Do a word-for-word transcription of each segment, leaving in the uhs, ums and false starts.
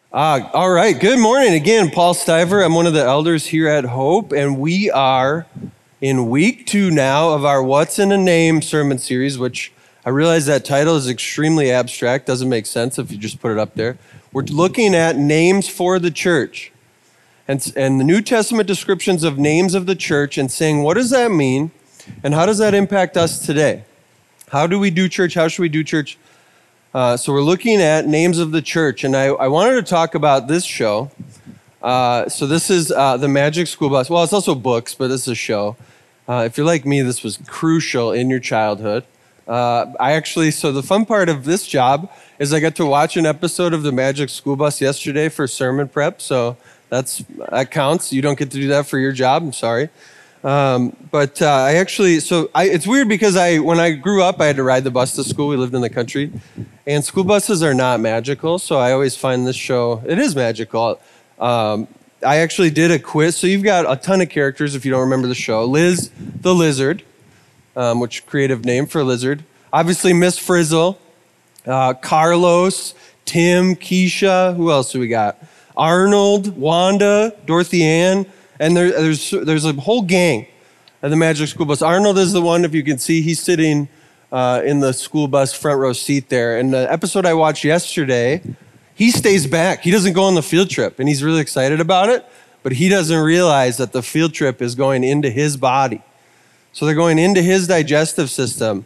Ah, all right. Good morning again, Paul Stiver. I'm one of the elders here at Hope, and we are in week two now of our What's in a Name sermon series, which I realize that title is extremely abstract, doesn't make sense if you just put it up there. We're looking at names for the church and, and the New Testament descriptions of names of the church and saying, what does that mean, and how does that impact us today? How do we do church? How should we do church? Uh, so we're looking at names of the church, and I, I wanted to talk about this show. Uh, so this is uh, the Magic School Bus. Well, it's also books, but this is a show. Uh, if you're like me, this was crucial in your childhood. Uh, I actually, so the fun part of this job is I got to watch an episode of the Magic School Bus yesterday for sermon prep, so that's that counts. You don't get to do that for your job, I'm sorry. Um, but uh, I actually, so I, it's weird because I, when I grew up, I had to ride the bus to school. We lived in the country, and school buses are not magical. So I always find this show, it is magical. Um, I actually did a quiz. So you've got a ton of characters if you don't remember the show. Liz the Lizard, um, which creative name for lizard. Obviously Miss Frizzle, uh, Carlos, Tim, Keisha. Who else do we got? Arnold, Wanda, Dorothy Ann. And there, there's there's a whole gang at the Magic School Bus. Arnold is the one, if you can see, he's sitting uh, in the school bus front row seat there. And the episode I watched yesterday, he stays back. He doesn't go on the field trip, and he's really excited about it, but he doesn't realize that the field trip is going into his body. So they're going into his digestive system.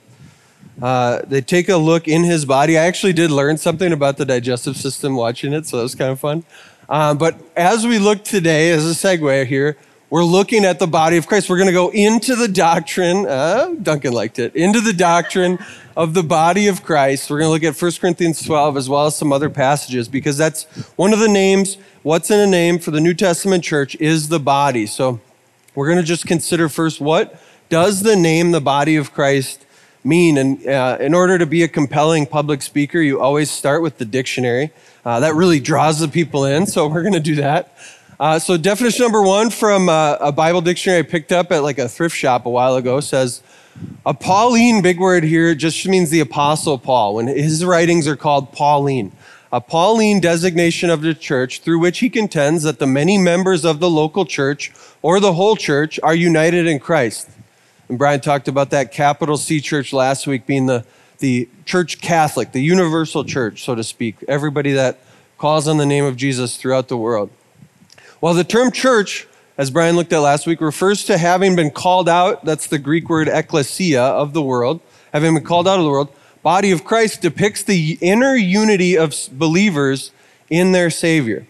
Uh, they take a look in his body. I actually did learn something about the digestive system watching it, so that was kind of fun. Um, but as we look today, as a segue here, we're looking at the body of Christ. We're going to go into the doctrine, uh, Duncan liked it, into the doctrine of the body of Christ. We're going to look at First Corinthians twelve as well as some other passages because that's one of the names, what's in a name for the New Testament church is the body. So we're going to just consider first, what does the name the body of Christ mean? And uh, in order to be a compelling public speaker, you always start with the dictionary. Uh, that really draws the people in, so we're going to do that. Uh, so definition number one from uh, a Bible dictionary I picked up at like a thrift shop a while ago says, a Pauline, big word here, just means the Apostle Paul. When his writings are called Pauline. A Pauline designation of the church through which he contends that the many members of the local church or the whole church are united in Christ. And Brian talked about that capital C church last week being the the church Catholic, the universal church, so to speak, everybody that calls on the name of Jesus throughout the world. Well, the term church, as Brian looked at last week, refers to having been called out, that's the Greek word ekklesia, of the world, having been called out of the world. Body of Christ depicts the inner unity of believers in their Savior.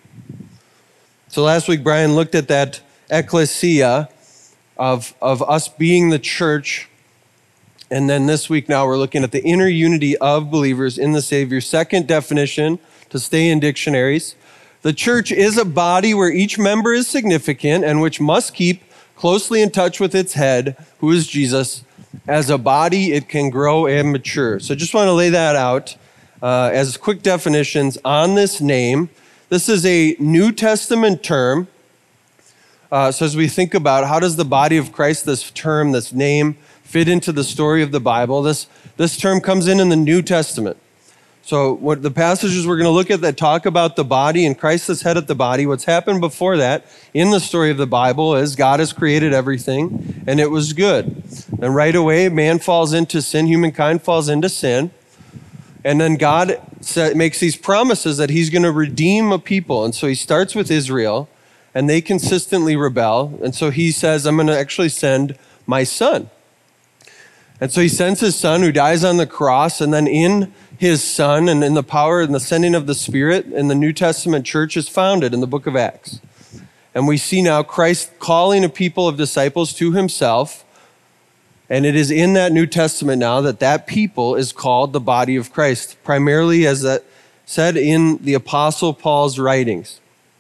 So last week, Brian looked at that ekklesia of, of us being the church. And then this week now we're looking at the inner unity of believers in the Savior. Second definition, to stay in dictionaries. The church is a body where each member is significant and which must keep closely in touch with its head, who is Jesus. As a body, it can grow and mature. So just want to lay that out uh, as quick definitions on this name. This is a New Testament term. Uh, so as we think about how does the body of Christ, this term, this name, fit into the story of the Bible. This, this term comes in in the New Testament. So what the passages we're going to look at that talk about the body and Christ is head of the body, what's happened before that in the story of the Bible is God has created everything and it was good. And right away, man falls into sin, humankind falls into sin. And then God makes these promises that he's going to redeem a people. And so he starts with Israel and they consistently rebel. And so he says, I'm going to actually send my son. And so he sends his son who dies on the cross, and then in his son and in the power and the sending of the Spirit, in the New Testament church is founded in the book of Acts. And we see now Christ calling a people of disciples to himself, and it is in that New Testament now that that people is called the body of Christ, primarily as that said in the Apostle Paul's writings.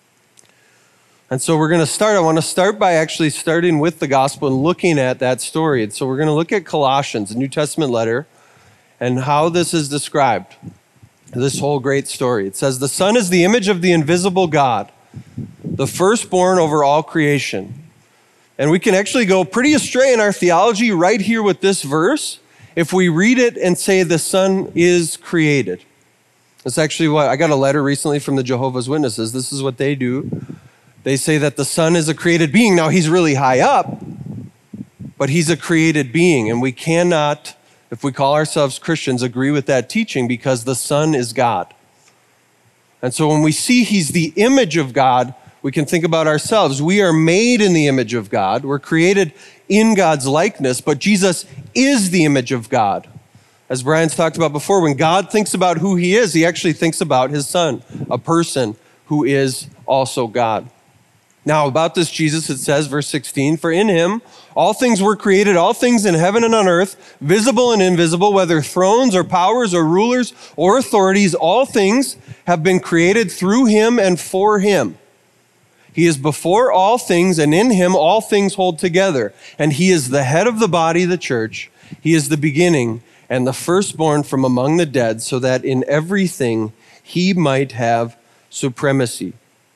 And so we're going to start, I want to start by actually starting with the gospel and looking at that story. And so we're going to look at Colossians, a New Testament letter, and how this is described, this whole great story. It says, the Son is the image of the invisible God, the firstborn over all creation. And we can actually go pretty astray in our theology right here with this verse if we read it and say the Son is created. That's actually what, I got a letter recently from the Jehovah's Witnesses. This is what they do. They say that the Son is a created being. Now, he's really high up, but he's a created being. And we cannot, if we call ourselves Christians, agree with that teaching because the Son is God. And so when we see he's the image of God, we can think about ourselves. We are made in the image of God. We're created in God's likeness, but Jesus is the image of God. As Brian's talked about before, when God thinks about who he is, he actually thinks about his Son, a person who is also God. Now, about this Jesus, it says, verse sixteen, for in him all things were created, all things in heaven and on earth, visible and invisible, whether thrones or powers or rulers or authorities, all things have been created through him and for him. He is before all things, and in him all things hold together. And he is the head of the body, the church. He is the beginning and the firstborn from among the dead, so that in everything he might have supremacy.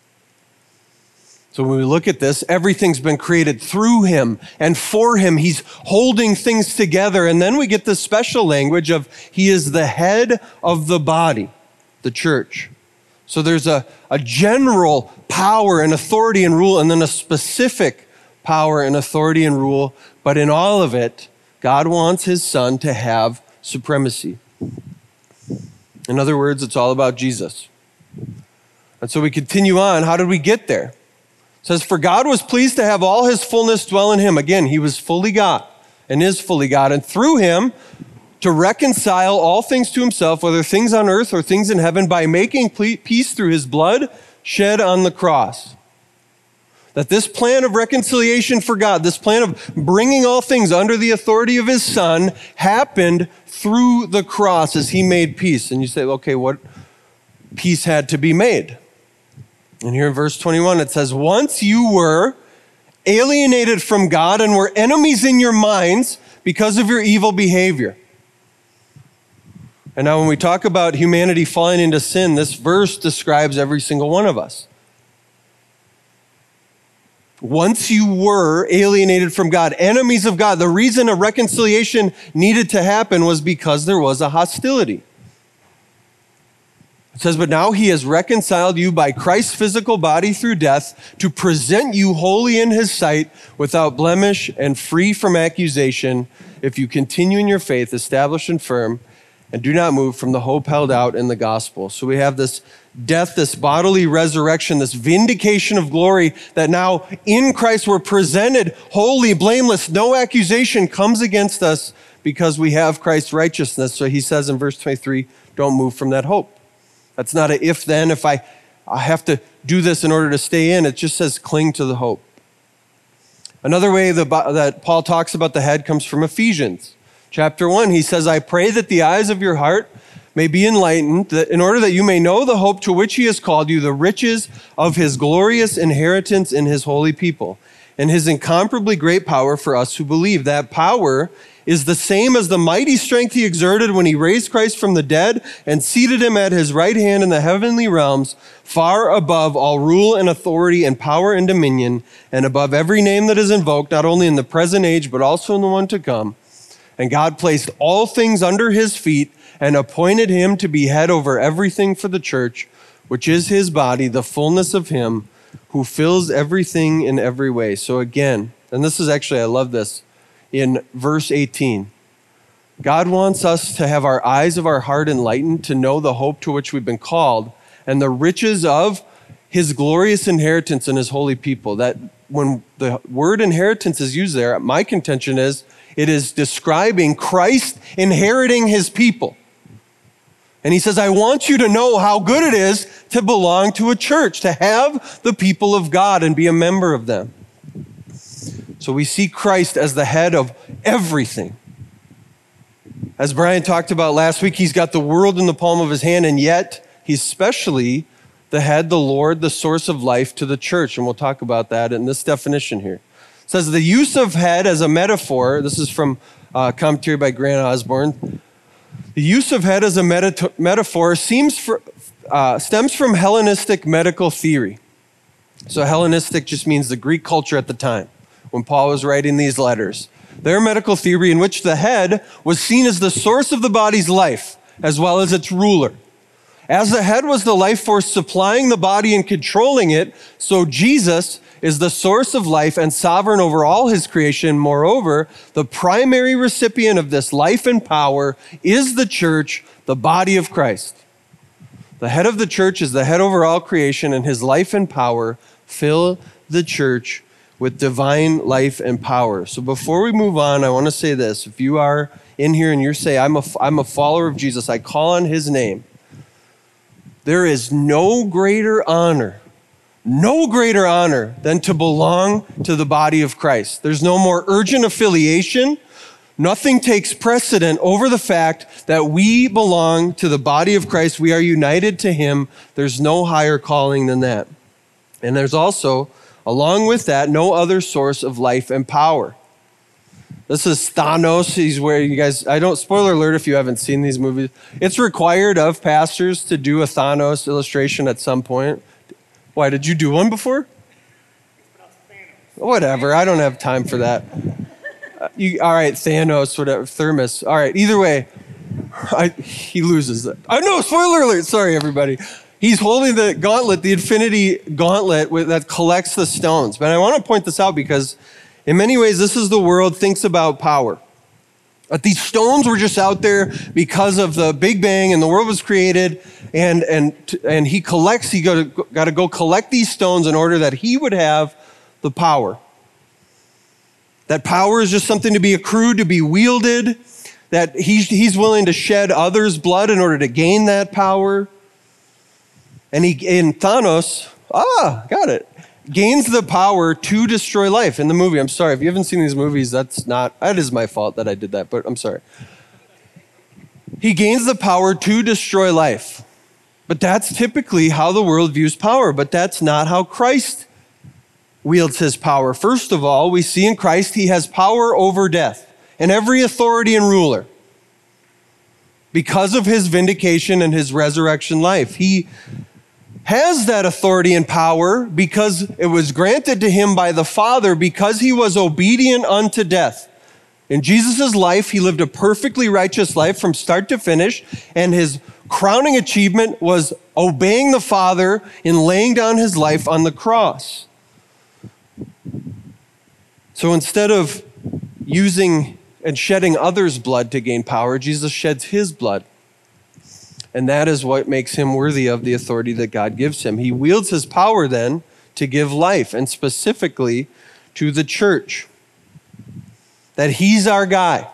So when we look at this, everything's been created through him and for him. He's holding things together. And then we get this special language of he is the head of the body, the church. So there's a, a general power and authority and rule, and then a specific power and authority and rule. But in all of it, God wants his Son to have supremacy. In other words, it's all about Jesus. And so we continue on. How did we get there? It says, for God was pleased to have all his fullness dwell in him. Again, he was fully God and is fully God. And through him to reconcile all things to himself, whether things on earth or things in heaven, by making peace through his blood shed on the cross. That this plan of reconciliation for God, this plan of bringing all things under the authority of his Son, happened through the cross as he made peace. And you say, okay, what peace had to be made? And here in verse twenty-one, it says, once you were alienated from God and were enemies in your minds because of your evil behavior. And now when we talk about humanity falling into sin, this verse describes every single one of us. Once you were alienated from God, enemies of God, the reason a reconciliation needed to happen was because there was a hostility. It says, but now he has reconciled you by Christ's physical body through death to present you holy in his sight, without blemish and free from accusation, if you continue in your faith, established and firm, and do not move from the hope held out in the gospel. So we have this death, this bodily resurrection, this vindication of glory, that now in Christ we're presented holy, blameless, no accusation comes against us because we have Christ's righteousness. So he says in verse twenty-three, don't move from that hope. That's not a if then, if I, I have to do this in order to stay in. It just says cling to the hope. Another way the, that Paul talks about the head comes from Ephesians. Chapter one, he says, I pray that the eyes of your heart may be enlightened, that in order that you may know the hope to which he has called you, the riches of his glorious inheritance in his holy people, and his incomparably great power for us who believe. That power is the same as the mighty strength he exerted when he raised Christ from the dead and seated him at his right hand in the heavenly realms, far above all rule and authority and power and dominion, and above every name that is invoked, not only in the present age, but also in the one to come. And God placed all things under his feet and appointed him to be head over everything for the church, which is his body, the fullness of him who fills everything in every way. So again, and this is actually, I love this, in verse eighteen, God wants us to have our eyes of our heart enlightened, to know the hope to which we've been called and the riches of his glorious inheritance in his holy people. That when the word inheritance is used there, my contention is it is describing Christ inheriting his people. And he says, I want you to know how good it is to belong to a church, to have the people of God and be a member of them. So we see Christ as the head of everything. As Brian talked about last week, he's got the world in the palm of his hand, and yet he's specially the head, the Lord, the source of life to the church. And we'll talk about that in this definition here. It says the use of head as a metaphor, this is from a commentary by Grant Osborne. The use of head as a meta- metaphor seems for, uh, stems from Hellenistic medical theory. So Hellenistic just means the Greek culture at the time, when Paul was writing these letters. Their medical theory in which the head was seen as the source of the body's life, as well as its ruler. As the head was the life force supplying the body and controlling it, so Jesus is the source of life and sovereign over all his creation. Moreover, the primary recipient of this life and power is the church, the body of Christ. The head of the church is the head over all creation, and his life and power fill the church with divine life and power. So before we move on, I want to say this. If you are in here and you say, I'm a, I'm a follower of Jesus, I call on his name, there is no greater honor, no greater honor than to belong to the body of Christ. There's no more urgent affiliation. Nothing takes precedent over the fact that we belong to the body of Christ. We are united to him. There's no higher calling than that. And there's also, along with that, no other source of life and power. This is Thanos. He's where you guys, I don't, spoiler alert if you haven't seen these movies. It's required of pastors to do a Thanos illustration at some point. Why, did you do one before? Whatever, I don't have time for that. Uh, you, all right, Thanos, whatever, Thermos. All right, either way, I, he loses it. I know, spoiler alert, sorry everybody. He's holding the gauntlet, the infinity gauntlet with, that collects the stones. But I want to point this out because in many ways, this is the world thinks about power. That these stones were just out there because of the Big Bang and the world was created, and and and he collects, he got to, got to go collect these stones in order that he would have the power. That power is just something to be accrued, to be wielded, that he's, he's willing to shed others' blood in order to gain that power. And he, in Thanos, ah, got it, gains the power to destroy life in the movie. I'm sorry, if you haven't seen these movies, that's not, that is my fault that I did that, but I'm sorry. He gains the power to destroy life. But that's typically how the world views power, but that's not how Christ wields his power. First of all, we see in Christ, he has power over death and every authority and ruler because of his vindication and his resurrection life. He has that authority and power because it was granted to him by the Father because he was obedient unto death. In Jesus' life, he lived a perfectly righteous life from start to finish, and his crowning achievement was obeying the Father in laying down his life on the cross. So instead of using and shedding others' blood to gain power, Jesus sheds his blood. And that is what makes him worthy of the authority that God gives him. He wields his power then to give life, and specifically to the church. That he's our guy.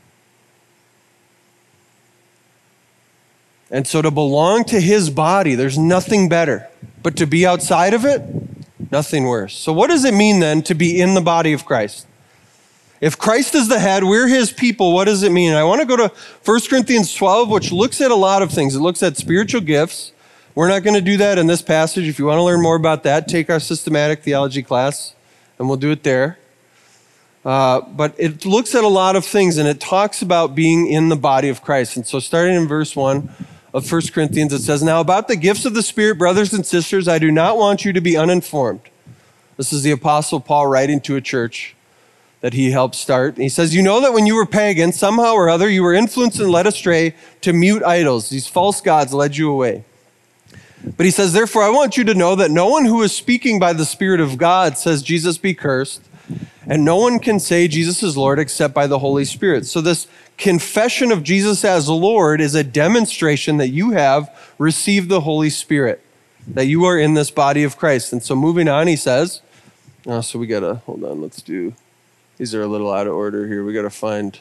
And so to belong to his body, there's nothing better. But to be outside of it, nothing worse. So what does it mean then to be in the body of Christ? If Christ is the head, we're his people, what does it mean? I want to go to First Corinthians twelve, which looks at a lot of things. It looks at spiritual gifts. We're not going to do that in this passage. If you want to learn more about that, take our systematic theology class, and we'll do it there. Uh, but it looks at a lot of things, and it talks about being in the body of Christ. And so starting in verse one of First Corinthians, it says, "Now about the gifts of the Spirit, brothers and sisters, I do not want you to be uninformed." This is the Apostle Paul writing to a church that he helped start. He says, "You know that when you were pagans, somehow or other, you were influenced and led astray to mute idols. These false gods led you away." But he says, "Therefore, I want you to know that no one who is speaking by the Spirit of God says, 'Jesus be cursed,' and no one can say Jesus is Lord except by the Holy Spirit." So this confession of Jesus as Lord is a demonstration that you have received the Holy Spirit, that you are in this body of Christ. And so moving on, he says, oh, so we got to, hold on, let's do, these are a little out of order here. We got to find,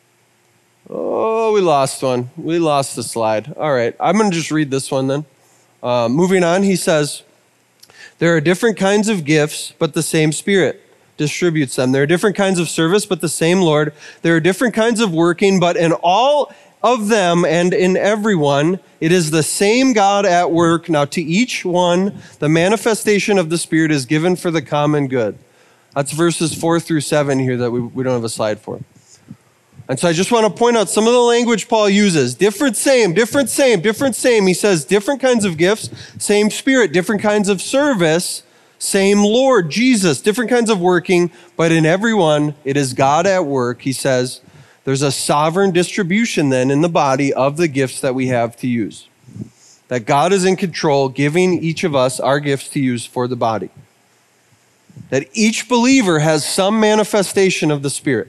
oh, we lost one. We lost the slide. All right, I'm going to just read this one then. Uh, moving on, he says, "There are different kinds of gifts, but the same Spirit distributes them. There are different kinds of service, but the same Lord. There are different kinds of working, but in all of them and in everyone, it is the same God at work. Now to each one, the manifestation of the Spirit is given for the common good." That's verses four through seven here that we, we don't have a slide for. And so I just want to point out some of the language Paul uses. Different, same, different, same, different, same. He says different kinds of gifts, same Spirit, different kinds of service, same Lord, Jesus, different kinds of working, but in everyone, it is God at work. He says there's a sovereign distribution then in the body of the gifts that we have to use. that God is in control, giving each of us our gifts to use for the body. That each believer has some manifestation of the Spirit.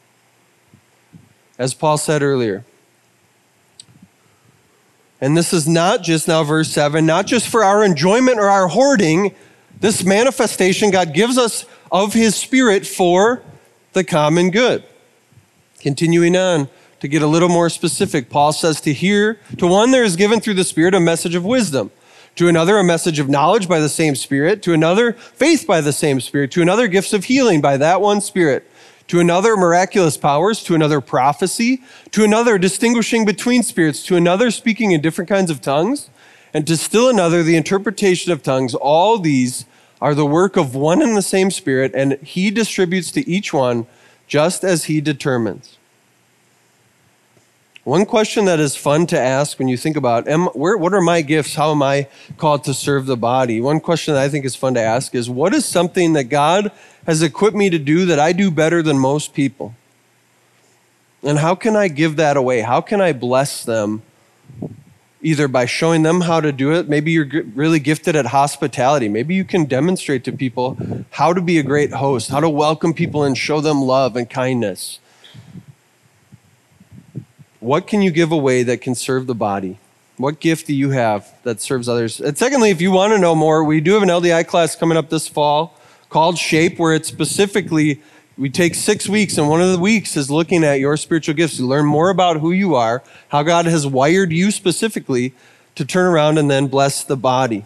As Paul said earlier. And this is not just, now verse seven, not just for our enjoyment or our hoarding. This manifestation God gives us of his Spirit for the common good. Continuing on to get a little more specific, Paul says to hear, to one there is given through the Spirit a message of wisdom, to another a message of knowledge by the same Spirit, to another faith by the same Spirit, to another gifts of healing by that one Spirit, to another miraculous powers, to another prophecy, to another distinguishing between spirits, to another speaking in different kinds of tongues, and to still another the interpretation of tongues. All these are the work of one and the same Spirit, and he distributes to each one just as he determines. One question that is fun to ask when you think about, am, where, what are my gifts? How am I called to serve the body? One question that I think is fun to ask is, what is something that God has equipped me to do that I do better than most people? And how can I give that away? How can I bless them? Either by showing them how to do it. Maybe you're really gifted at hospitality. Maybe you can demonstrate to people how to be a great host, how to welcome people and show them love and kindness. What can you give away that can serve the body? What gift do you have that serves others? And secondly, if you want to know more, we do have an L D I class coming up this fall called Shape, where it's specifically, we take six weeks, and one of the weeks is looking at your spiritual gifts to learn more about who you are, how God has wired you specifically to turn around and then bless the body.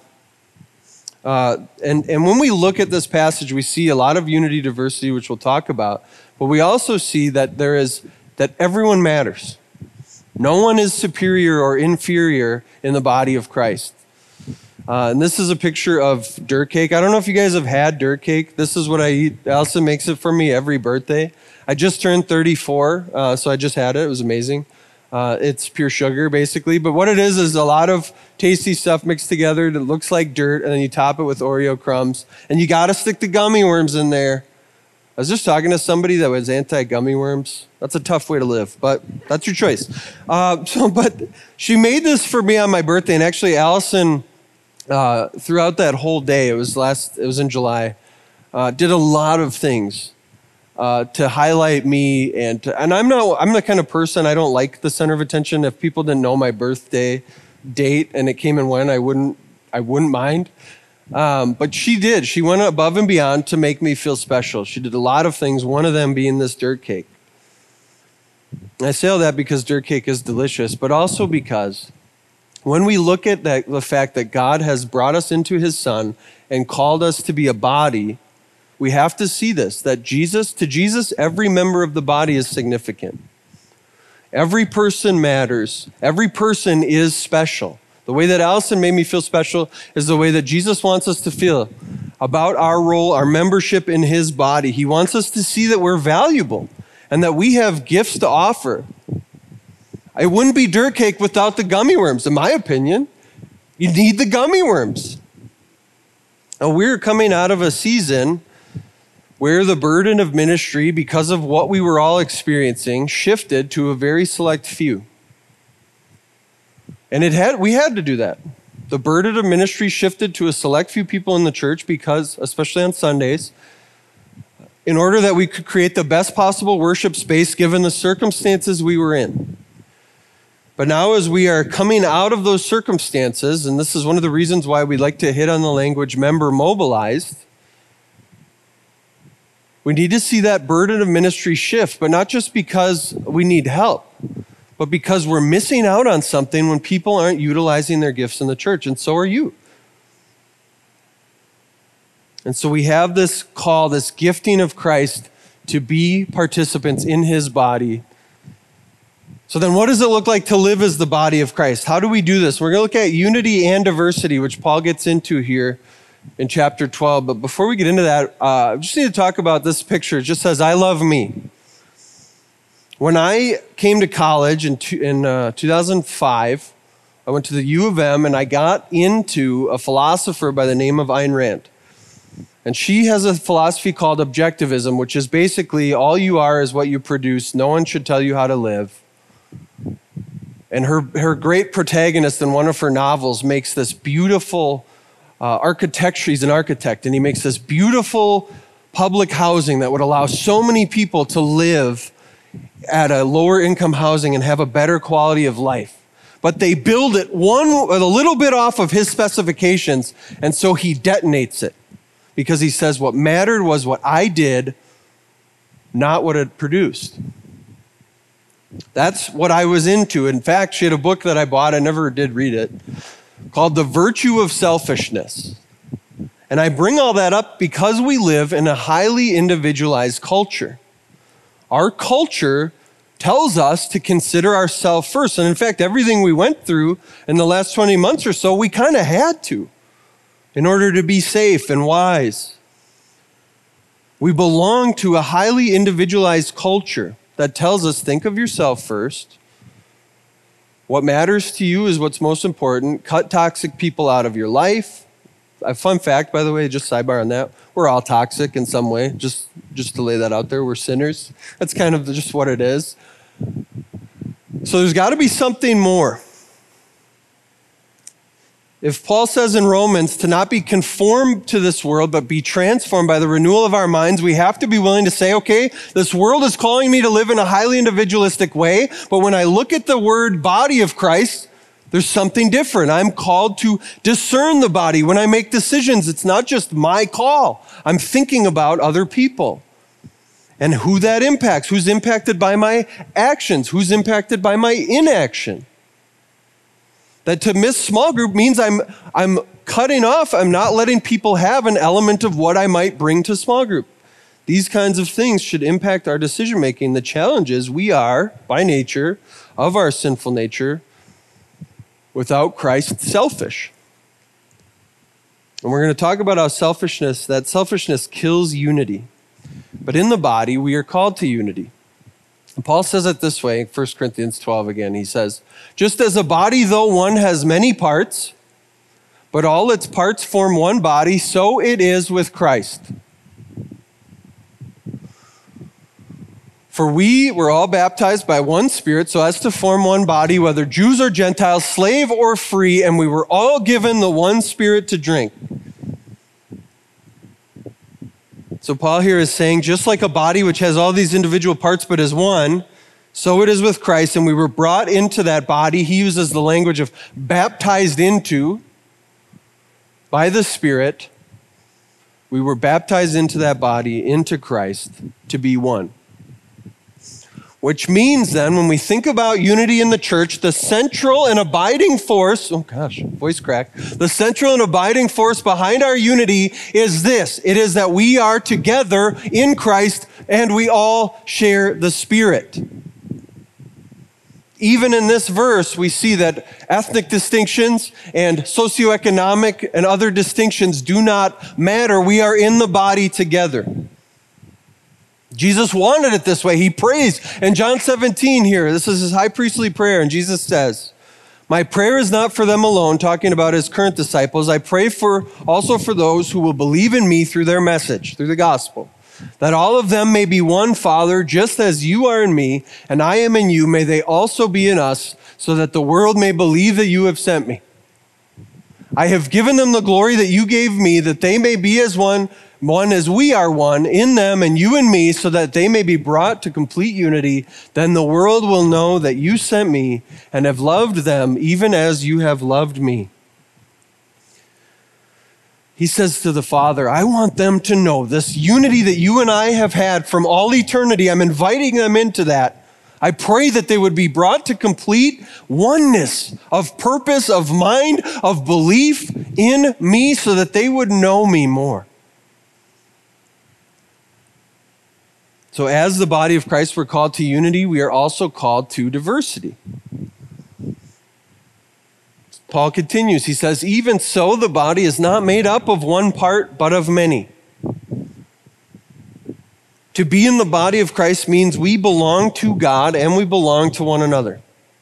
Uh, and, and when we look at this passage, we see a lot of unity, diversity, which we'll talk about, but we also see that there is, that everyone matters. No one is superior or inferior in the body of Christ. Uh, and this is a picture of dirt cake. I don't know if you guys have had dirt cake. This is what I eat. Allison makes it for me every birthday. I just turned thirty-four, uh, so I just had it. It was amazing. Uh, it's pure sugar, basically. But what it is is a lot of tasty stuff mixed together that looks like dirt, and then you top it with Oreo crumbs. And you got to stick the gummy worms in there. I was just talking to somebody that was anti-gummy worms. That's a tough way to live, but that's your choice. Uh, so, but she made this for me on my birthday, and actually Allison, uh, throughout that whole day, it was last, it was in July, uh, did a lot of things uh, to highlight me, and to, and I'm not, I'm the kind of person, I don't like the center of attention. If people didn't know my birthday date and it came and went, I wouldn't, I wouldn't mind. Um, but she did. She went above and beyond to make me feel special. She did a lot of things, one of them being this dirt cake. And I say all that because dirt cake is delicious, but also because when we look at that, the fact that God has brought us into his Son and called us to be a body, we have to see this, that Jesus, to Jesus, every member of the body is significant. Every person matters. Every person is special. The way that Allison made me feel special is the way that Jesus wants us to feel about our role, our membership in his body. He wants us to see that we're valuable and that we have gifts to offer. It wouldn't be dirt cake without the gummy worms, in my opinion. You need the gummy worms. Now, we're coming out of a season where the burden of ministry, because of what we were all experiencing, shifted to a very select few. And it had we had to do that. The burden of ministry shifted to a select few people in the church because, especially on Sundays, in order that we could create the best possible worship space given the circumstances we were in. But now as we are coming out of those circumstances, and this is one of the reasons why we like to hit on the language member mobilized, we need to see that burden of ministry shift, but not just because we need help, but because we're missing out on something when people aren't utilizing their gifts in the church, and so are you. And so we have this call, this gifting of Christ to be participants in his body. So then what does it look like to live as the body of Christ? How do we do this? We're going to look at unity and diversity, which Paul gets into here in chapter twelve. But before we get into that, uh, I just need to talk about this picture. It just says, I love me. When I came to college in, two, in uh, two thousand five, I went to the U of M and I got into a philosopher by the name of Ayn Rand. And she has a philosophy called objectivism, which is basically all you are is what you produce. No one should tell you how to live. And her, her great protagonist in one of her novels makes this beautiful uh, architecture. He's an architect, and he makes this beautiful public housing that would allow so many people to live at a lower income housing and have a better quality of life. But they build it one a little bit off of his specifications, and so he detonates it because he says what mattered was what I did, not what it produced. That's what I was into. In fact, she had a book that I bought, I never did read it, called The Virtue of Selfishness. And I bring all that up because we live in a highly individualized culture. Our culture tells us to consider ourselves first. And in fact, everything we went through in the last twenty months or so, we kind of had to in order to be safe and wise. We belong to a highly individualized culture that tells us, think of yourself first. What matters to you is what's most important. Cut toxic people out of your life. A fun fact, by the way, just sidebar on that. We're all toxic in some way, just, just to lay that out there. We're sinners. That's kind of just what it is. So there's got to be something more. If Paul says in Romans to not be conformed to this world, but be transformed by the renewal of our minds, we have to be willing to say, okay, this world is calling me to live in a highly individualistic way, but when I look at the word body of Christ, there's something different. I'm called to discern the body. When I make decisions, it's not just my call. I'm thinking about other people and who that impacts, who's impacted by my actions, who's impacted by my inaction. That to miss small group means I'm, I'm cutting off, I'm not letting people have an element of what I might bring to small group. These kinds of things should impact our decision making. The challenge is we are, by nature, of our sinful nature, without Christ, selfish. And we're going to talk about how selfishness, that selfishness kills unity. But in the body, we are called to unity. And Paul says it this way, First Corinthians twelve again. He says, just as a body, though one has many parts, but all its parts form one body, so it is with Christ. For we were all baptized by one Spirit so as to form one body, whether Jews or Gentiles, slave or free, and we were all given the one Spirit to drink. So Paul here is saying, just like a body which has all these individual parts but is one, so it is with Christ, and we were brought into that body. He uses the language of baptized into by the Spirit. We were baptized into that body, into Christ, to be one. Which means then, when we think about unity in the church, the central and abiding force, oh gosh, voice crack, the central and abiding force behind our unity is this. It is that we are together in Christ and we all share the Spirit. Even in this verse, we see that ethnic distinctions and socioeconomic and other distinctions do not matter. We are in the body together. Jesus wanted it this way. He prays. In John seventeen here, this is his high priestly prayer, and Jesus says, my prayer is not for them alone, talking about his current disciples. I pray for also for those who will believe in me through their message, through the gospel, that all of them may be one, Father, just as you are in me, and I am in you, may they also be in us, so that the world may believe that you have sent me. I have given them the glory that you gave me, that they may be as one, one as we are one, in them and you and me, so that they may be brought to complete unity. Then the world will know that you sent me and have loved them even as you have loved me. He says to the Father, I want them to know this unity that you and I have had from all eternity. I'm inviting them into that. I pray that they would be brought to complete oneness of purpose, of mind, of belief in me, so that they would know me more. So as the body of Christ, we're called to unity. We are also called to diversity. Paul continues. He says, even so, the body is not made up of one part, but of many. To be in the body of Christ means we belong to God and we belong to one another.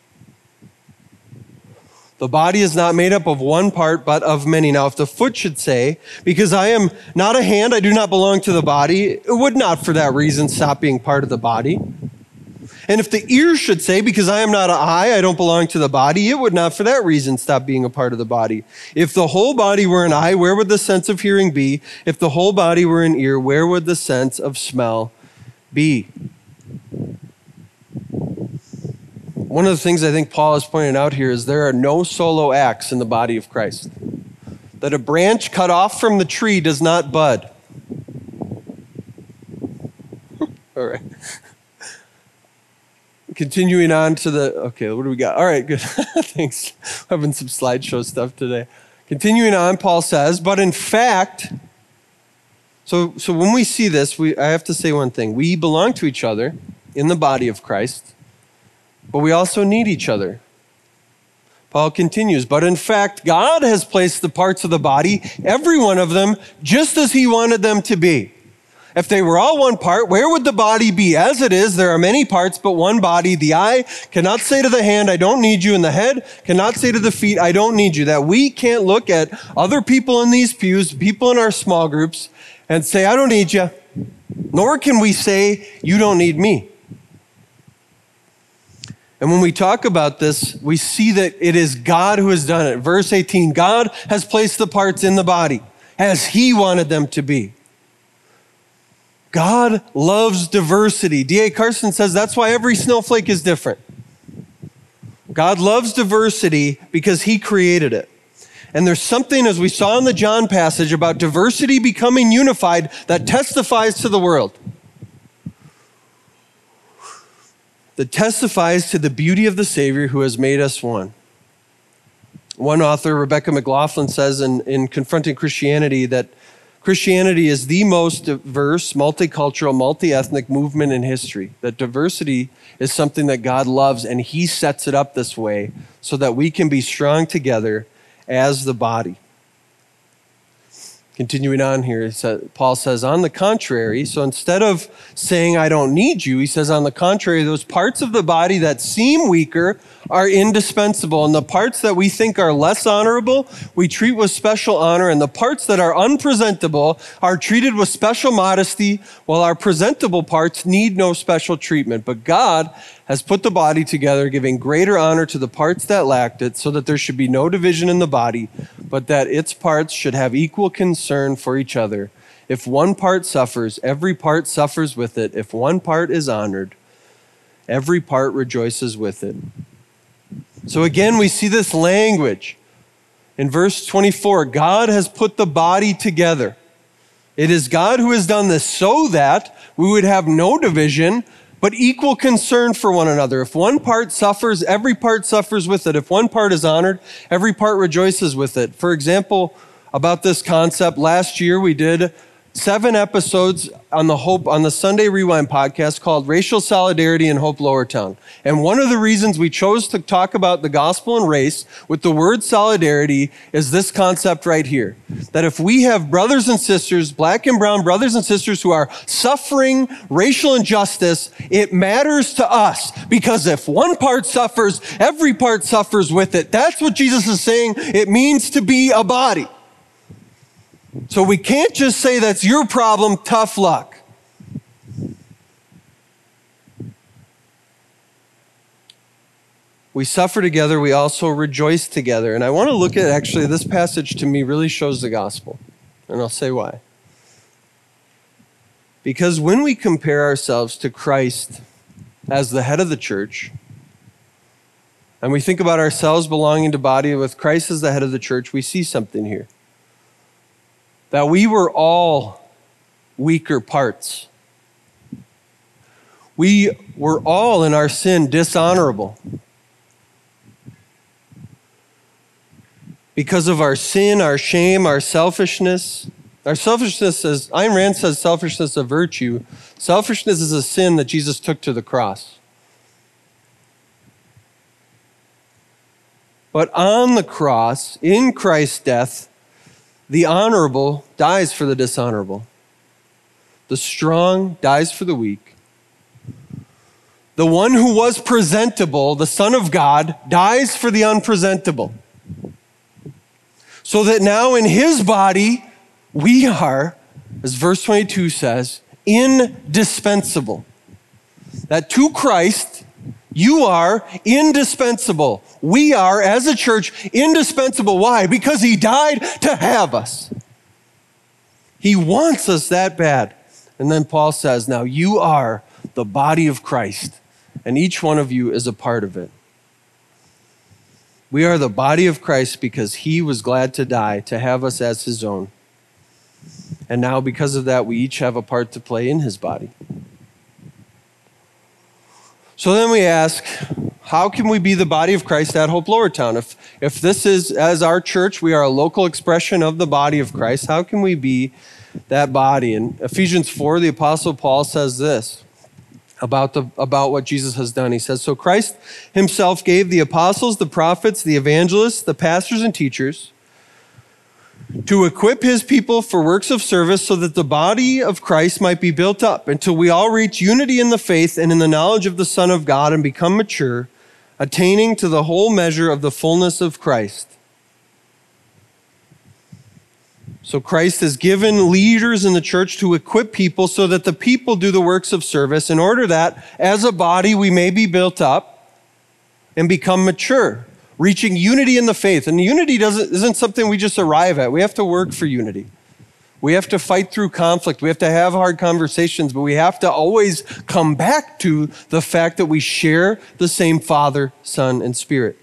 The body is not made up of one part, but of many. Now, if the foot should say, because I am not a hand, I do not belong to the body, it would not for that reason stop being part of the body. And if the ear should say, because I am not an eye, I don't belong to the body, it would not for that reason stop being a part of the body. If the whole body were an eye, where would the sense of hearing be? If the whole body were an ear, where would the sense of smell be? One of the things I think Paul is pointing out here is there are no solo acts in the body of Christ. That a branch cut off from the tree does not bud. All right. Continuing on to the, okay, what do we got? All right, good. Thanks. Having some slideshow stuff today. Continuing on, Paul says, but in fact, so so when we see this, we I have to say one thing. We belong to each other in the body of Christ, but we also need each other. Paul continues, but in fact, God has placed the parts of the body, every one of them, just as he wanted them to be. If they were all one part, where would the body be? As it is, there are many parts, but one body. The eye cannot say to the hand, I don't need you, and the head cannot say to the feet, I don't need you. That we can't look at other people in these pews, people in our small groups, and say, I don't need you. Nor can we say, you don't need me. And when we talk about this, we see that it is God who has done it. Verse eighteen, God has placed the parts in the body as he wanted them to be. God loves diversity. D A Carson says that's why every snowflake is different. God loves diversity because he created it. And there's something, as we saw in the John passage, about diversity becoming unified that testifies to the world. That testifies to the beauty of the Savior who has made us one. One author, Rebecca McLaughlin, says in, in Confronting Christianity that Christianity is the most diverse, multicultural, multi-ethnic movement in history. That diversity is something that God loves, and he sets it up this way so that we can be strong together as the body. Continuing on here, Paul says, on the contrary, so instead of saying, I don't need you, he says, on the contrary, those parts of the body that seem weaker are indispensable. And the parts that we think are less honorable, we treat with special honor. And the parts that are unpresentable are treated with special modesty, while our presentable parts need no special treatment. But God has put the body together, giving greater honor to the parts that lacked it, so that there should be no division in the body, but that its parts should have equal concern for each other. If one part suffers, every part suffers with it. If one part is honored, every part rejoices with it. So again, we see this language. In verse twenty-four, God has put the body together. It is God who has done this so that we would have no division, but equal concern for one another. If one part suffers, every part suffers with it. If one part is honored, every part rejoices with it. For example, about this concept, last year we did seven episodes on the Hope on the Sunday Rewind podcast called Racial Solidarity in Hope Lowertown. And one of the reasons we chose to talk about the gospel and race with the word solidarity is this concept right here. That if we have brothers and sisters, black and brown brothers and sisters who are suffering racial injustice, it matters to us, because if one part suffers, every part suffers with it. That's what Jesus is saying it means to be a body. So we can't just say that's your problem, tough luck. We suffer together, we also rejoice together. And I want to look at, actually, this passage to me really shows the gospel. And I'll say why. Because when we compare ourselves to Christ as the head of the church, and we think about ourselves belonging to body with Christ as the head of the church, we see something here. That we were all weaker parts. We were all in our sin dishonorable. Because of our sin, our shame, our selfishness. Our selfishness, as Ayn Rand says, selfishness is a virtue. Selfishness is a sin that Jesus took to the cross. But on the cross, in Christ's death, the honorable dies for the dishonorable. The strong dies for the weak. The one who was presentable, the Son of God, dies for the unpresentable. So that now in his body, we are, as verse twenty-two says, indispensable. that to Christ, you are indispensable. We are, as a church, indispensable. Why? Because he died to have us. He wants us that bad. And then Paul says, now you are the body of Christ, and each one of you is a part of it. We are the body of Christ because he was glad to die to have us as his own. And now because of that, we each have a part to play in his body. So then we ask, how can we be the body of Christ at Hope Lowertown? If, if this is, as our church, we are a local expression of the body of Christ, how can we be that body? In Ephesians four, the Apostle Paul says this about, the, about what Jesus has done. He says, so Christ himself gave the apostles, the prophets, the evangelists, the pastors and teachers to equip his people for works of service so that the body of Christ might be built up until we all reach unity in the faith and in the knowledge of the Son of God and become mature, attaining to the whole measure of the fullness of Christ. So Christ has given leaders in the church to equip people so that the people do the works of service in order that as a body we may be built up and become mature, reaching unity in the faith. And unity doesn't, isn't something we just arrive at. We have to work for unity. We have to fight through conflict. We have to have hard conversations, but we have to always come back to the fact that we share the same Father, Son, and Spirit.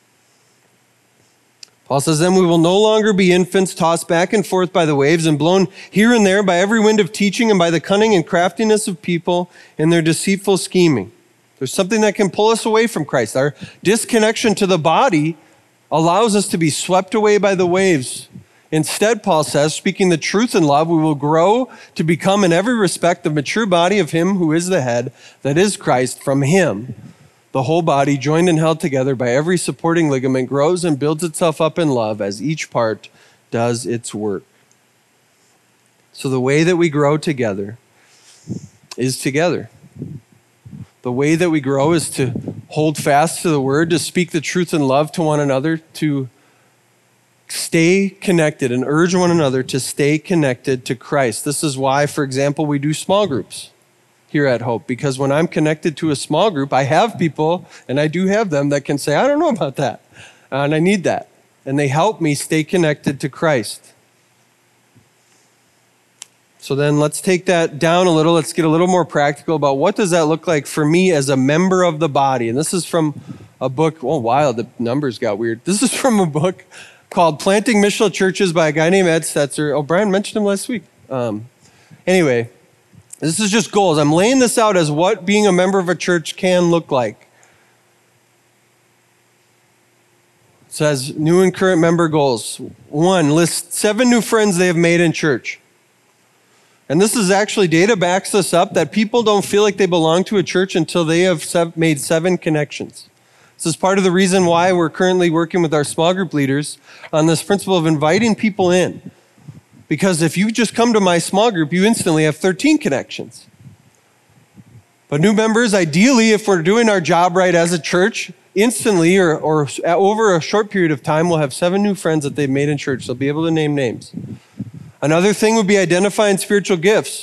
Paul says, then we will no longer be infants tossed back and forth by the waves and blown here and there by every wind of teaching and by the cunning and craftiness of people in their deceitful scheming. There's something that can pull us away from Christ. Our disconnection to the body allows us to be swept away by the waves. Instead, Paul says, speaking the truth in love, we will grow to become in every respect the mature body of him who is the head, that is Christ. From him, the whole body, joined and held together by every supporting ligament, grows and builds itself up in love as each part does its work. So the way that we grow together is together. The way that we grow is to hold fast to the word, to speak the truth in love to one another, to stay connected and urge one another to stay connected to Christ. This is why, for example, we do small groups here at Hope, because when I'm connected to a small group, I have people, and I do have them, that can say, I don't know about that, and I need that. And they help me stay connected to Christ. So then let's take that down a little. Let's get a little more practical about what does that look like for me as a member of the body. And this is from a book, oh wow, the numbers got weird. This is from a book called Planting Missional Churches by a guy named Ed Stetzer. Oh, Brian mentioned him last week. Um, anyway, this is just goals. I'm laying this out as what being a member of a church can look like. It says new and current member goals. One, list seven new friends they have made in church. And this is actually, data backs this up, that people don't feel like they belong to a church until they have sev- made seven connections. This is part of the reason why we're currently working with our small group leaders on this principle of inviting people in. Because if you just come to my small group, you instantly have thirteen connections. But new members, ideally, if we're doing our job right as a church, instantly or, or over a short period of time, we'll have seven new friends that they've made in church. They'll be able to name names. Another thing would be identifying spiritual gifts.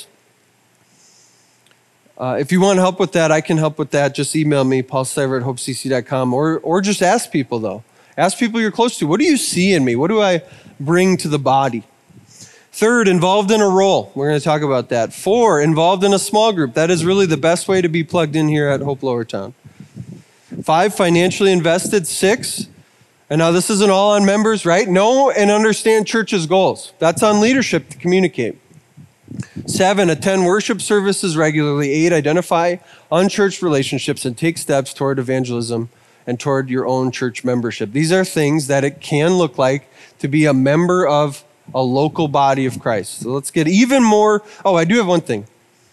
Uh, if you want help with that, I can help with that. Just email me, paul stiver at hope c c dot com, or, or just ask people, though. Ask people you're close to. What do you see in me? What do I bring to the body? Third, involved in a role. We're going to talk about that. Four, involved in a small group. That is really the best way to be plugged in here at Hope Lowertown. Five, financially invested. Six, and now this isn't all on members, right? Know and understand church's goals. That's on leadership to communicate. Seven, attend worship services regularly. Eight, identify unchurched relationships and take steps toward evangelism and toward your own church membership. These are things that it can look like to be a member of a local body of Christ. So let's get even more. Oh, I do have one thing.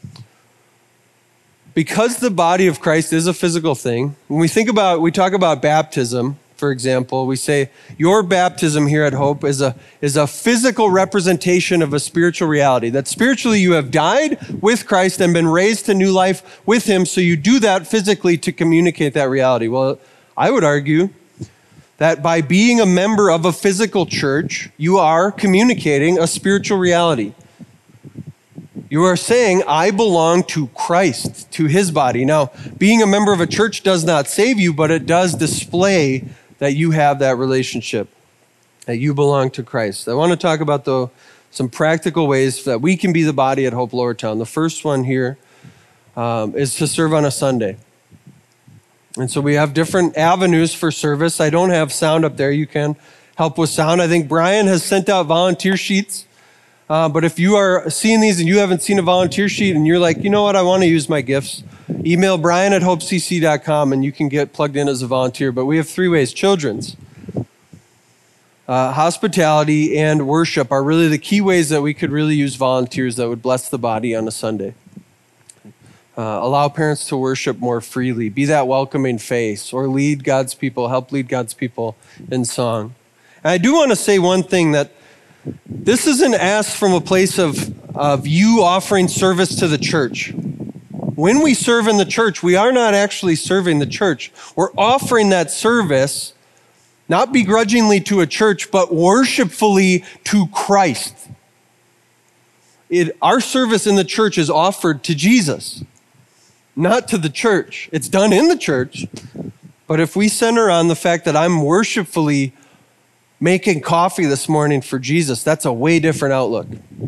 Because the body of Christ is a physical thing, when we think about, we talk about baptism, for example, we say your baptism here at Hope is a, is a physical representation of a spiritual reality. That spiritually you have died with Christ and been raised to new life with him, so you do that physically to communicate that reality. Well, I would argue that by being a member of a physical church, you are communicating a spiritual reality. You are saying, I belong to Christ, to his body. Now, being a member of a church does not save you, but it does display that you have that relationship, that you belong to Christ. I want to talk about, though, some practical ways that we can be the body at Hope Lowertown. The first one here um, is to serve on a Sunday. And so we have different avenues for service. I don't have sound up there. You can help with sound. I think Brian has sent out volunteer sheets. Uh, but if you are seeing these and you haven't seen a volunteer sheet and you're like, you know what, I want to use my gifts, email Brian at hope c c dot com and you can get plugged in as a volunteer. But we have three ways. Children's, uh, hospitality, and worship are really the key ways that we could really use volunteers that would bless the body on a Sunday. Uh, allow parents to worship more freely. Be that welcoming face, or lead God's people, help lead God's people in song. And I do want to say one thing, that this isn't asked from a place of, of you offering service to the church. When we serve in the church, we are not actually serving the church. We're offering that service, not begrudgingly to a church, but worshipfully to Christ. It, our service in the church is offered to Jesus, not to the church. It's done in the church, but if we center on the fact that I'm worshipfully making coffee this morning for Jesus, that's a way different outlook.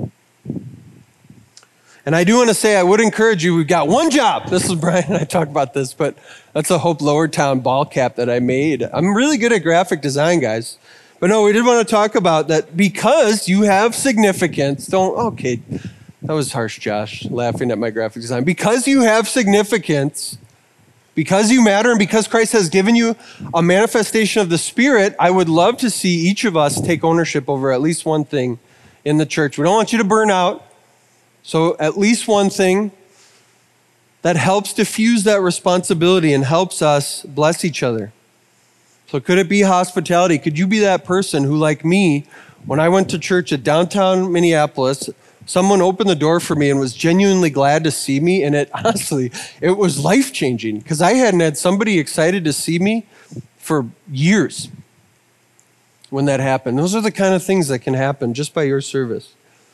And I do want to say, I would encourage you, we've got one job. This is Brian and I talked about this, but that's a Hope Lowertown ball cap that I made. I'm really good at graphic design, guys. But no, we did want to talk about that because you have significance. Don't, okay, that was harsh, Josh, laughing at my graphic design. Because you have significance, because you matter, and because Christ has given you a manifestation of the Spirit, I would love to see each of us take ownership over at least one thing in the church. We don't want you to burn out. So at least one thing that helps diffuse that responsibility and helps us bless each other. So could it be hospitality? Could you be that person who, like me, when I went to church at downtown Minneapolis, someone opened the door for me and was genuinely glad to see me. And it honestly, it was life-changing because I hadn't had somebody excited to see me for years when that happened. Those are the kind of things that can happen just by your service.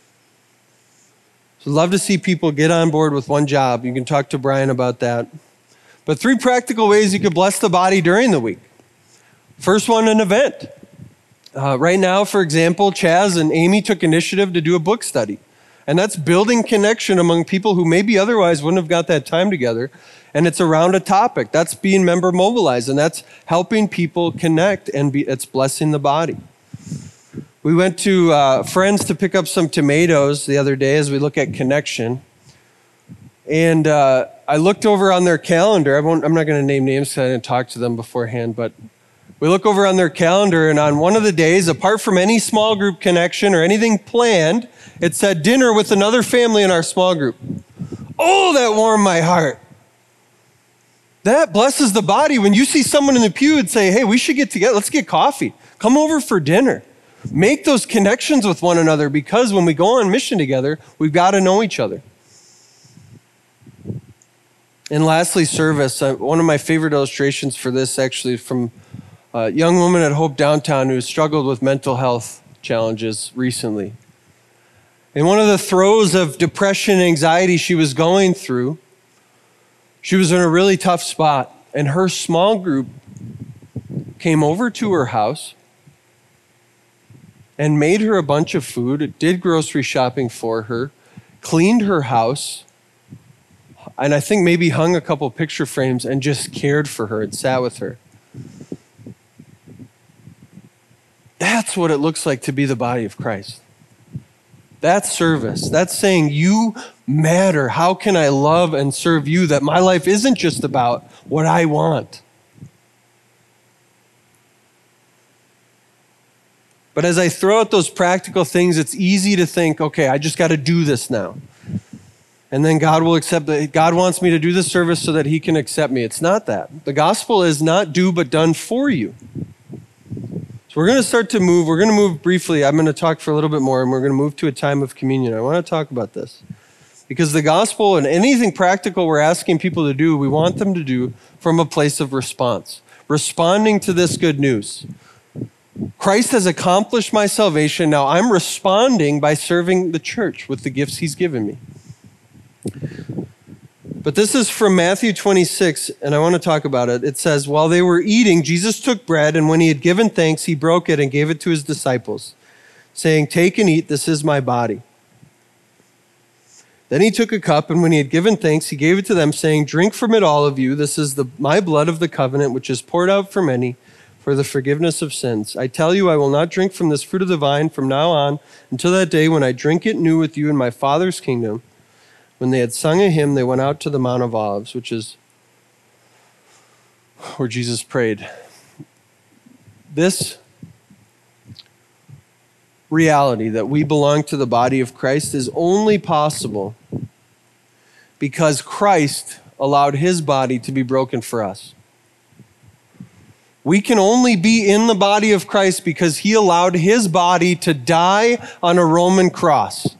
So love to see people get on board with one job. You can talk to Brian about that. But three practical ways you could bless the body during the week. First one, an event. Uh, right now, for example, Chaz and Amy took initiative to do a book study. And that's building connection among people who maybe otherwise wouldn't have got that time together. And it's around a topic. That's being member mobilized. And that's helping people connect, and be, it's blessing the body. We went to uh, Friends to pick up some tomatoes the other day as we look at connection. And uh, I looked over on their calendar. I won't, I'm not going to name names because I didn't talk to them beforehand, but we look over on their calendar, and on one of the days, apart from any small group connection or anything planned, it said dinner with another family in our small group. Oh, that warmed my heart. That blesses the body when you see someone in the pew and say, hey, we should get together. Let's get coffee. Come over for dinner. Make those connections with one another, because when we go on mission together, we've got to know each other. And lastly, service. Uh, one of my favorite illustrations for this actually from a young woman at Hope Downtown who struggled with mental health challenges recently. In one of the throes of depression and anxiety she was going through, she was in a really tough spot, and her small group came over to her house and made her a bunch of food, did grocery shopping for her, cleaned her house, and I think maybe hung a couple picture frames and just cared for her and sat with her. That's what it looks like to be the body of Christ. That's service. That's saying you matter. How can I love and serve you? That my life isn't just about what I want. But as I throw out those practical things, it's easy to think, okay, I just got to do this now. And then God will accept that. God wants me to do this service so that he can accept me. It's not that. The gospel is not do but done for you. So we're going to start to move. We're going to move briefly. I'm going to talk for a little bit more, and we're going to move to a time of communion. I want to talk about this. Because the gospel and anything practical we're asking people to do, we want them to do from a place of response. Responding to this good news. Christ has accomplished my salvation. Now I'm responding by serving the church with the gifts he's given me. But this is from Matthew twenty-six, and I want to talk about it. It says, while they were eating, Jesus took bread, and when he had given thanks, he broke it and gave it to his disciples, saying, take and eat, this is my body. Then he took a cup, and when he had given thanks, he gave it to them, saying, drink from it, all of you. This is the, my blood of the covenant, which is poured out for many for the forgiveness of sins. I tell you, I will not drink from this fruit of the vine from now on until that day when I drink it new with you in my Father's kingdom. When they had sung a hymn, they went out to the Mount of Olives, which is where Jesus prayed. This reality that we belong to the body of Christ is only possible because Christ allowed his body to be broken for us. We can only be in the body of Christ because he allowed his body to die on a Roman cross.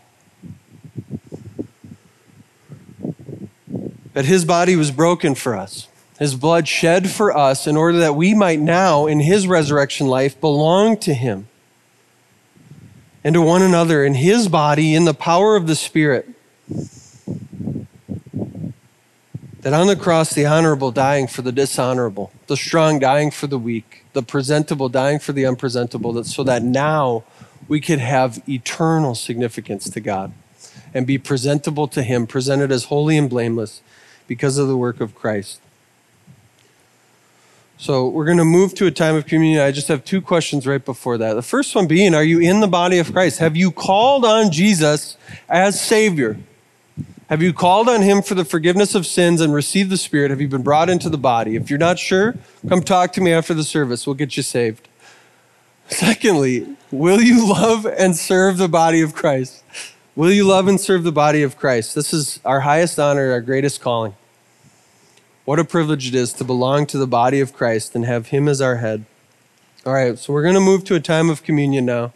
That his body was broken for us, his blood shed for us in order that we might now, in his resurrection life, belong to him and to one another in his body in the power of the Spirit. That on the cross, the honorable dying for the dishonorable, the strong dying for the weak, the presentable dying for the unpresentable, that so that now we could have eternal significance to God and be presentable to him, presented as holy and blameless because of the work of Christ. So we're going to move to a time of communion. I just have two questions right before that. The first one being, are you in the body of Christ? Have you called on Jesus as Savior? Have you called on him for the forgiveness of sins and received the Spirit? Have you been brought into the body? If you're not sure, come talk to me after the service. We'll get you saved. Secondly, will you love and serve the body of Christ? Will you love and serve the body of Christ? This is our highest honor, our greatest calling. What a privilege it is to belong to the body of Christ and have him as our head. All right, so we're going to move to a time of communion now.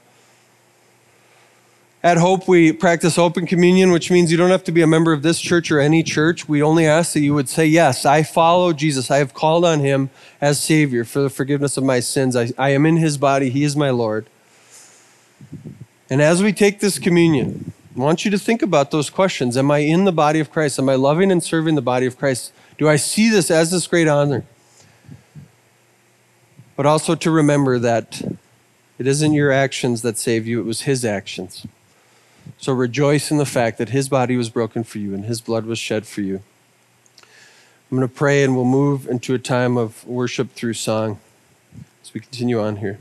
At Hope, we practice open communion, which means you don't have to be a member of this church or any church. We only ask that you would say, yes, I follow Jesus. I have called on him as Savior for the forgiveness of my sins. I, I am in his body. He is my Lord. And as we take this communion, I want you to think about those questions. Am I in the body of Christ? Am I loving and serving the body of Christ? Do I see this as this great honor? But also to remember that it isn't your actions that save you, it was his actions. So rejoice in the fact that his body was broken for you and his blood was shed for you. I'm going to pray and we'll move into a time of worship through song as we continue on here.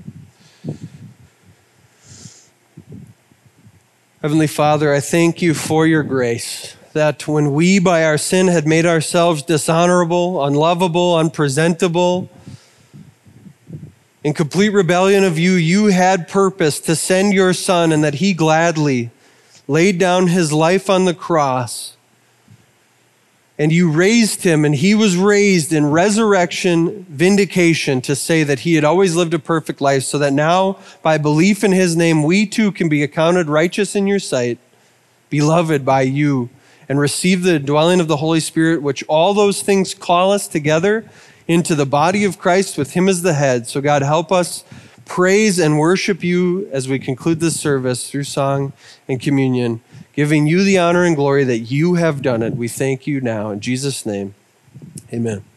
Heavenly Father, I thank you for your grace, that when we by our sin had made ourselves dishonorable, unlovable, unpresentable, in complete rebellion of you, you had purpose to send your Son and that he gladly laid down his life on the cross. And you raised him, and he was raised in resurrection vindication to say that he had always lived a perfect life, so that now, by belief in his name, we too can be accounted righteous in your sight, beloved by you, and receive the dwelling of the Holy Spirit, which all those things call us together into the body of Christ with him as the head. So God, help us praise and worship you as we conclude this service through song and communion, giving you the honor and glory that you have done it. We thank you now. In Jesus' name, amen.